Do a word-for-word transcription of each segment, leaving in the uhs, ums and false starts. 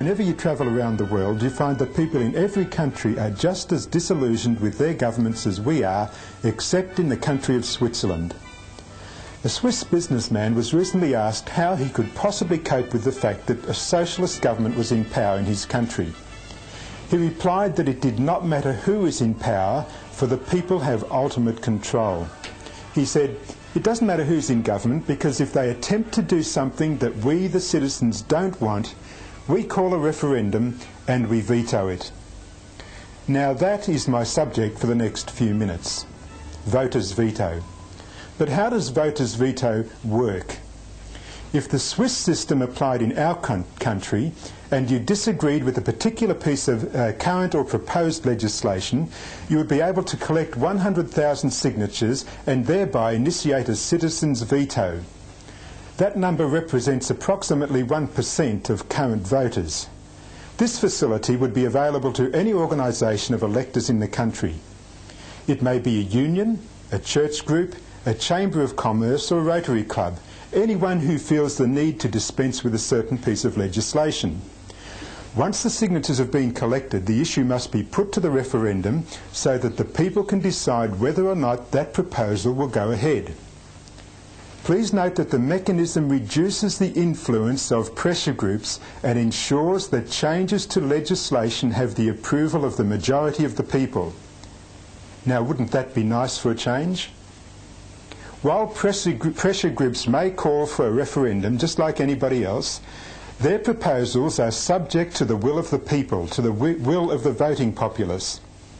Whenever you travel around the world, you find that people in every country are just as disillusioned with their governments as we are, except in the country of Switzerland. A Swiss businessman was recently asked how he could possibly cope with the fact that a socialist government was in power in his country. He replied that it did not matter who is in power, for the people have ultimate control. He said, "It doesn't matter who's in government, because if they attempt to do something that we, the citizens, don't want, we call a referendum and we veto it." Now that is my subject for the next few minutes. Voters' veto. But how does voters' veto work? If the Swiss system applied in our country and you disagreed with a particular piece of uh, current or proposed legislation, you would be able to collect one hundred thousand signatures and thereby initiate a citizen's veto. That number represents approximately one percent of current voters. This facility would be available to any organisation of electors in the country. It may be a union, a church group, a chamber of commerce or a Rotary Club, anyone who feels the need to dispense with a certain piece of legislation. Once the signatures have been collected, the issue must be put to the referendum so that the people can decide whether or not that proposal will go ahead. Please note that the mechanism reduces the influence of pressure groups and ensures that changes to legislation have the approval of the majority of the people. Now, wouldn't that be nice for a change? While pressure, pressure groups may call for a referendum, just like anybody else, their proposals are subject to the will of the people, to the will of the voting populace.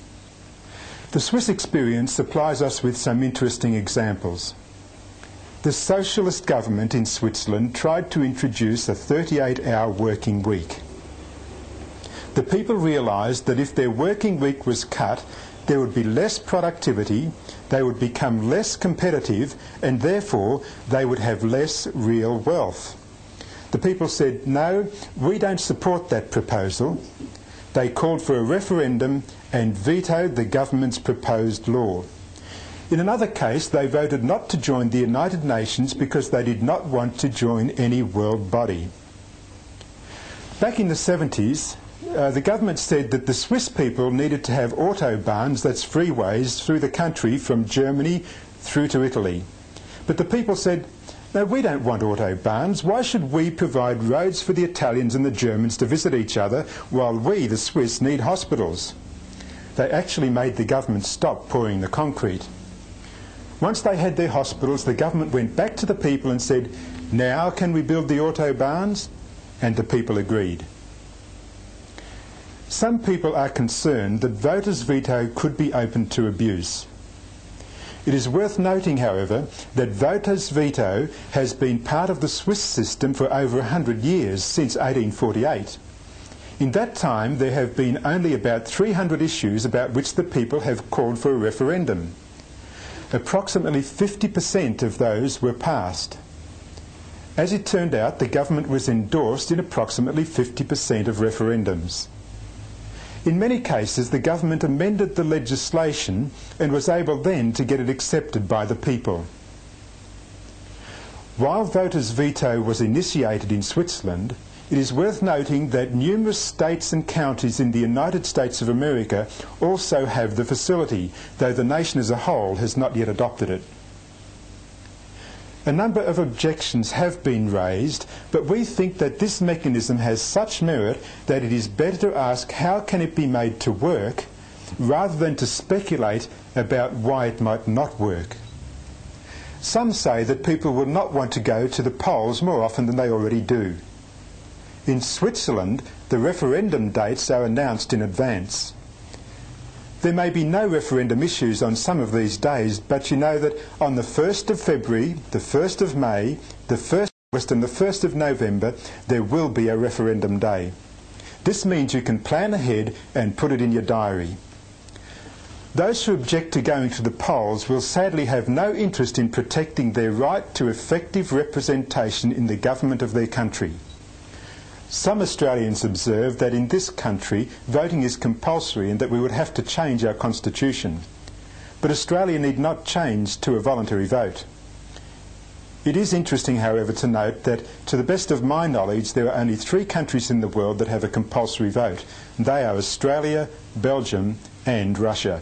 The Swiss experience supplies us with some interesting examples. The socialist government in Switzerland tried to introduce a thirty-eight hour working week. The people realised that if their working week was cut, there would be less productivity, they would become less competitive, and therefore they would have less real wealth. The people said, "No, we don't support that proposal." They called for a referendum and vetoed the government's proposed law. In another case, they voted not to join the United Nations because they did not want to join any world body. Back in the seventies, Uh, the government said that the Swiss people needed to have autobahns, that's freeways, through the country from Germany through to Italy. But the people said, "No, we don't want autobahns. Why should we provide roads for the Italians and the Germans to visit each other while we, the Swiss, need hospitals?" They actually made the government stop pouring the concrete. Once they had their hospitals, the government went back to the people and said, "Now can we build the autobahns?" And the people agreed. Some people are concerned that voters' veto could be open to abuse. It is worth noting, however, that voters' veto has been part of the Swiss system for over a hundred years, since eighteen forty-eight. In that time, there have been only about three hundred issues about which the people have called for a referendum. Approximately fifty percent of those were passed. As it turned out, the government was endorsed in approximately fifty percent of referendums. In many cases, the government amended the legislation and was able then to get it accepted by the people. While voters' veto was initiated in Switzerland, it is worth noting that numerous states and counties in the United States of America also have the facility, though the nation as a whole has not yet adopted it. A number of objections have been raised, but we think that this mechanism has such merit that it is better to ask how can it be made to work rather than to speculate about why it might not work. Some say that people will not want to go to the polls more often than they already do. In Switzerland, the referendum dates are announced in advance. There may be no referendum issues on some of these days, but you know that on the first of February, the first of May, the first of August and the first of November, there will be a referendum day. This means you can plan ahead and put it in your diary. Those who object to going to the polls will sadly have no interest in protecting their right to effective representation in the government of their country. Some Australians observe that in this country voting is compulsory and that we would have to change our constitution. But Australia need not change to a voluntary vote. It is interesting, however, to note that, to the best of my knowledge, there are only three countries in the world that have a compulsory vote. They are Australia, Belgium and Russia.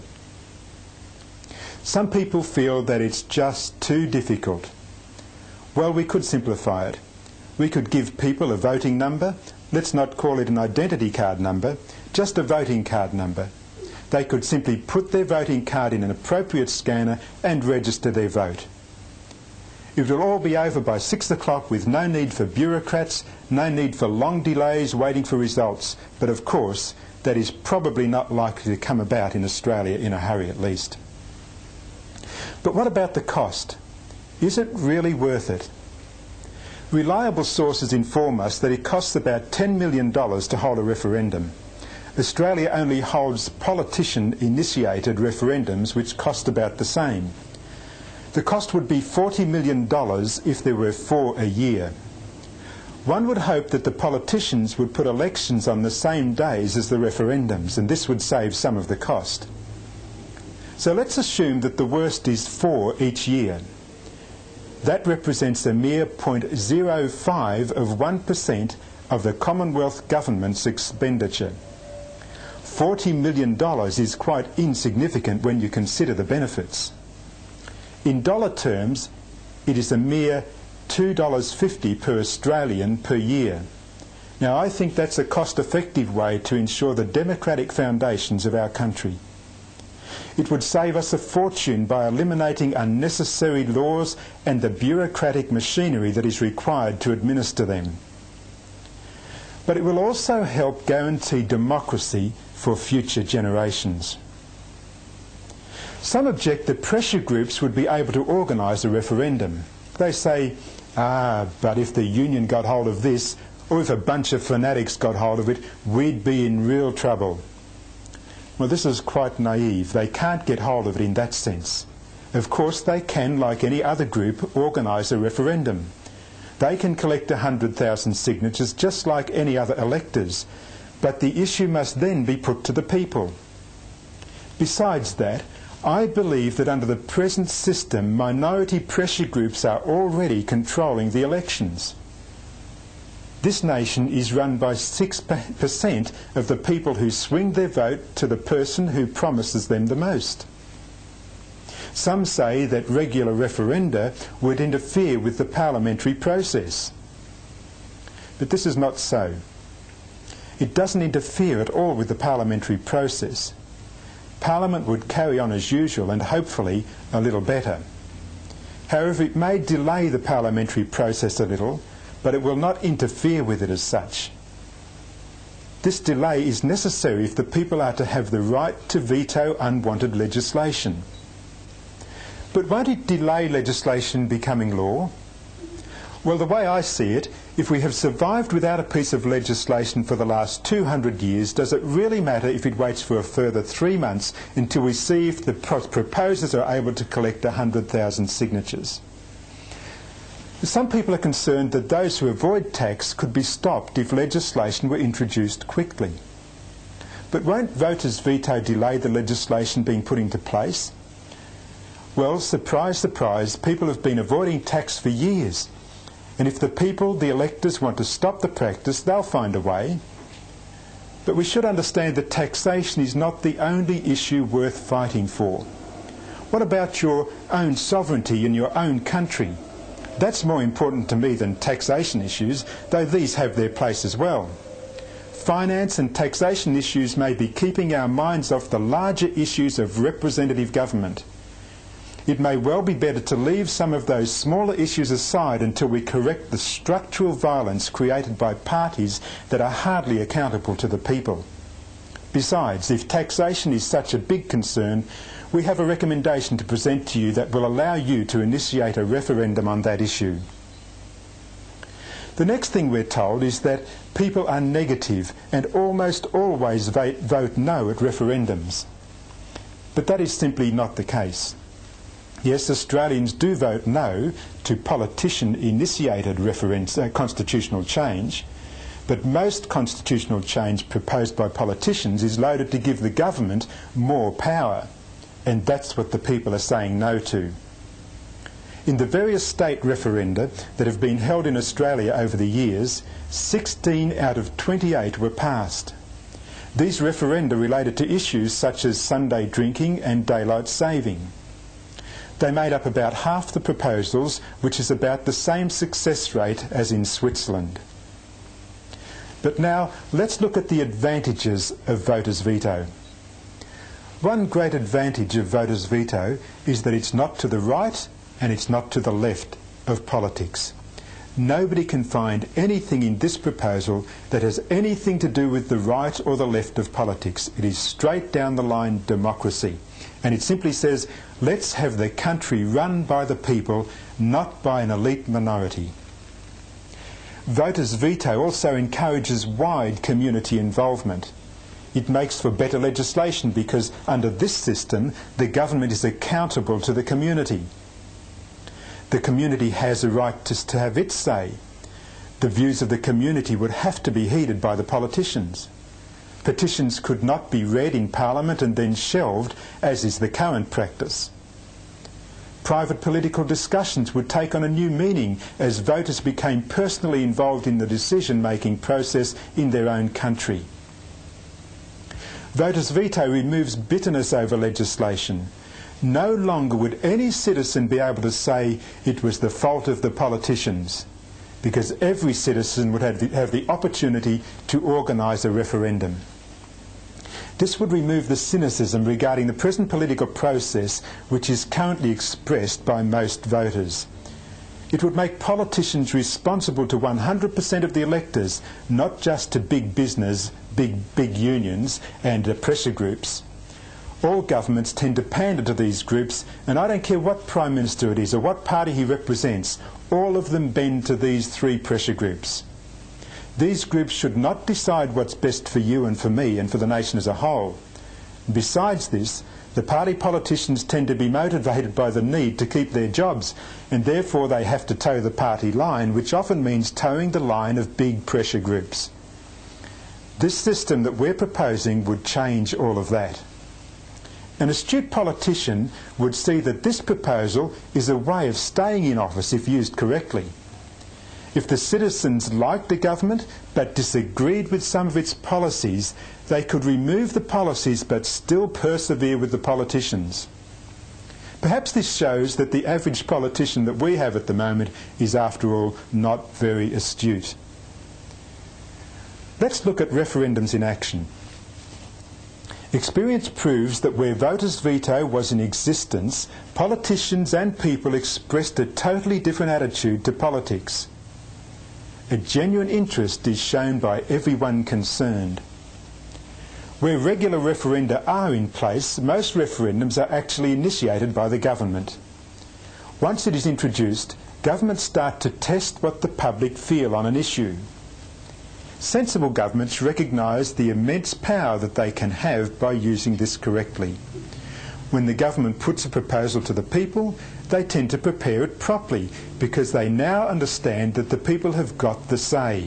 Some people feel that it's just too difficult. Well, we could simplify it. We could give people a voting number. Let's not call it an identity card number, just a voting card number. They could simply put their voting card in an appropriate scanner and register their vote. It will all be over by six o'clock with no need for bureaucrats, no need for long delays waiting for results. But of course, that is probably not likely to come about in Australia in a hurry at least. But what about the cost? Is it really worth it? Reliable sources inform us that it costs about ten million dollars to hold a referendum. Australia only holds politician-initiated referendums which cost about the same. The cost would be forty million dollars if there were four a year. One would hope that the politicians would put elections on the same days as the referendums, and this would save some of the cost. So let's assume that the worst is four each year. That represents a mere zero point zero five of one percent of the Commonwealth Government's expenditure. forty million dollars is quite insignificant when you consider the benefits. In dollar terms, it is a mere two dollars fifty per Australian per year. Now, I think that's a cost-effective way to ensure the democratic foundations of our country. It would save us a fortune by eliminating unnecessary laws and the bureaucratic machinery that is required to administer them. But it will also help guarantee democracy for future generations. Some object that pressure groups would be able to organise a referendum. They say, ah, but if the union got hold of this, or if a bunch of fanatics got hold of it, we'd be in real trouble. Well, this is quite naive. They can't get hold of it in that sense. Of course, they can, like any other group, organise a referendum. They can collect one hundred thousand signatures just like any other electors, but the issue must then be put to the people. Besides that, I believe that under the present system, minority pressure groups are already controlling the elections. This nation is run by six percent of the people who swing their vote to the person who promises them the most. Some say that regular referenda would interfere with the parliamentary process. But this is not so. It doesn't interfere at all with the parliamentary process. Parliament would carry on as usual and hopefully a little better. However, it may delay the parliamentary process a little, but it will not interfere with it as such. This delay is necessary if the people are to have the right to veto unwanted legislation. But won't it delay legislation becoming law? Well, the way I see it, if we have survived without a piece of legislation for the last two hundred years, does it really matter if it waits for a further three months until we see if the pro proposers are able to collect one hundred thousand signatures? Some people are concerned that those who avoid tax could be stopped if legislation were introduced quickly. But won't voters' veto delay the legislation being put into place? Well, surprise, surprise, people have been avoiding tax for years. And if the people, the electors, want to stop the practice, they'll find a way. But we should understand that taxation is not the only issue worth fighting for. What about your own sovereignty in your own country? That's more important to me than taxation issues, though these have their place as well. Finance and taxation issues may be keeping our minds off the larger issues of representative government. It may well be better to leave some of those smaller issues aside until we correct the structural violence created by parties that are hardly accountable to the people. Besides, if taxation is such a big concern, we have a recommendation to present to you that will allow you to initiate a referendum on that issue. The next thing we're told is that people are negative and almost always vote, vote no at referendums. But that is simply not the case. Yes, Australians do vote no to politician-initiated referendum, uh, constitutional change, but most constitutional change proposed by politicians is loaded to give the government more power, and that's what the people are saying no to. In the various state referenda that have been held in Australia over the years, sixteen out of twenty-eight were passed. These referenda related to issues such as Sunday drinking and daylight saving. They made up about half the proposals, which is about the same success rate as in Switzerland. But now let's look at the advantages of voters' veto. One great advantage of voters' veto is that it's not to the right and it's not to the left of politics. Nobody can find anything in this proposal that has anything to do with the right or the left of politics. It is straight down the line democracy. And it simply says, let's have the country run by the people, not by an elite minority. Voters' veto also encourages wide community involvement. It makes for better legislation because under this system, the government is accountable to the community. The community has a right to, to have its say. The views of the community would have to be heeded by the politicians. Petitions could not be read in Parliament and then shelved, as is the current practice. Private political discussions would take on a new meaning as voters became personally involved in the decision-making process in their own country. Voters' veto removes bitterness over legislation. No longer would any citizen be able to say it was the fault of the politicians, because every citizen would have the, have the opportunity to organise a referendum. This would remove the cynicism regarding the present political process which is currently expressed by most voters. It would make politicians responsible to one hundred percent of the electors, not just to big business, big, big unions and uh, pressure groups. All governments tend to pander to these groups, and I don't care what Prime Minister it is or what party he represents, all of them bend to these three pressure groups. These groups should not decide what's best for you and for me and for the nation as a whole. Besides this, the party politicians tend to be motivated by the need to keep their jobs, and therefore they have to toe the party line, which often means towing the line of big pressure groups. This system that we're proposing would change all of that. An astute politician would see that this proposal is a way of staying in office if used correctly. If the citizens liked the government but disagreed with some of its policies, they could remove the policies but still persevere with the politicians. Perhaps this shows that the average politician that we have at the moment is, after all, not very astute. Let's look at referendums in action. Experience proves that where voters' veto was in existence, politicians and people expressed a totally different attitude to politics. A genuine interest is shown by everyone concerned. Where regular referenda are in place, most referendums are actually initiated by the government. Once it is introduced, governments start to test what the public feel on an issue. Sensible governments recognise the immense power that they can have by using this correctly. When the government puts a proposal to the people, they tend to prepare it properly because they now understand that the people have got the say.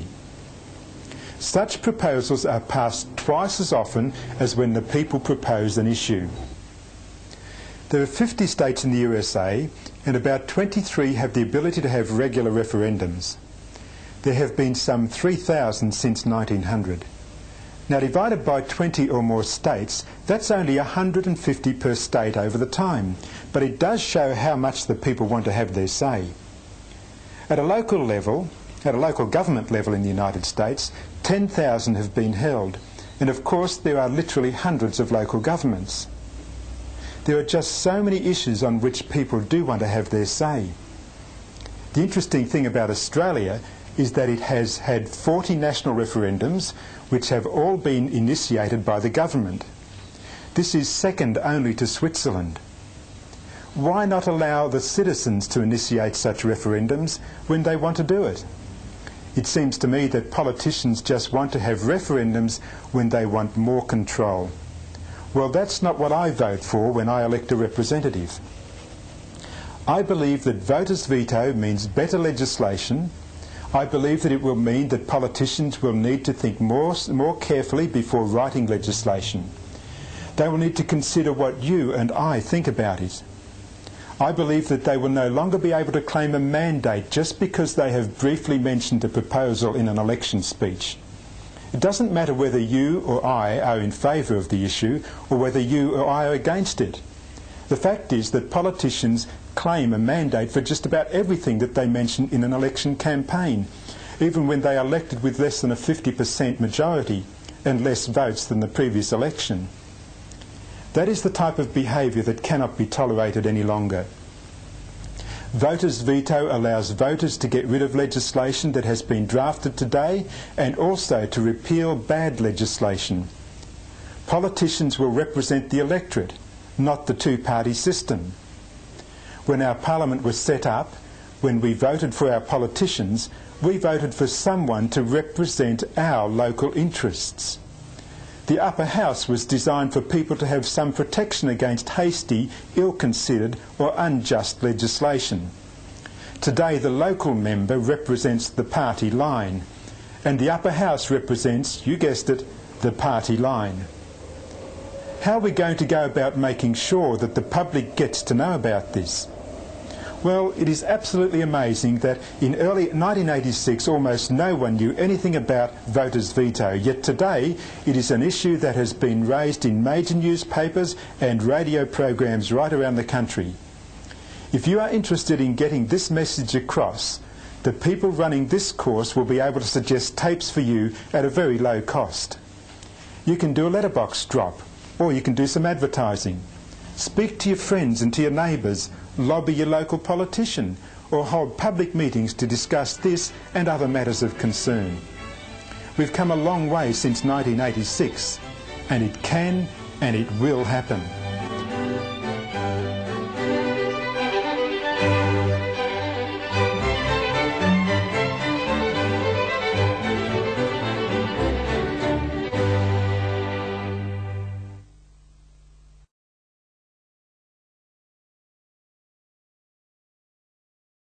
Such proposals are passed twice as often as when the people propose an issue. There are fifty states in the U S A, and about twenty-three have the ability to have regular referendums. There have been some three thousand since nineteen hundred. Now, divided by twenty or more states, that's only one hundred fifty per state over the time, but it does show how much the people want to have their say. At a local level, at a local government level in the United States, ten thousand have been held, and of course there are literally hundreds of local governments. There are just so many issues on which people do want to have their say. The interesting thing about Australia is that it has had forty national referendums which have all been initiated by the government. This is second only to Switzerland. Why not allow the citizens to initiate such referendums when they want to do it? It seems to me that politicians just want to have referendums when they want more control. Well, that's not what I vote for when I elect a representative. I believe that voters' veto means better legislation. I believe that it will mean that politicians will need to think more, more carefully before writing legislation. They will need to consider what you and I think about it. I believe that they will no longer be able to claim a mandate just because they have briefly mentioned a proposal in an election speech. It doesn't matter whether you or I are in favour of the issue or whether you or I are against it. The fact is that politicians claim a mandate for just about everything that they mention in an election campaign, even when they are elected with less than a fifty percent majority and less votes than the previous election. That is the type of behaviour that cannot be tolerated any longer. Voters' veto allows voters to get rid of legislation that has been drafted today and also to repeal bad legislation. Politicians will represent the electorate, not the two-party system. When our parliament was set up, when we voted for our politicians, we voted for someone to represent our local interests. The upper house was designed for people to have some protection against hasty, ill-considered or unjust legislation. Today the local member represents the party line, and the upper house represents, you guessed it, the party line. How are we going to go about making sure that the public gets to know about this? Well, it is absolutely amazing that in early nineteen eighty-six almost no one knew anything about voters' veto, yet today it is an issue that has been raised in major newspapers and radio programs right around the country. If you are interested in getting this message across, the people running this course will be able to suggest tapes for you at a very low cost. You can do a letterbox drop, or you can do some advertising. Speak to your friends and to your neighbours, lobby your local politician, or hold public meetings to discuss this and other matters of concern. We've come a long way since nineteen eighty-six, and it can and it will happen.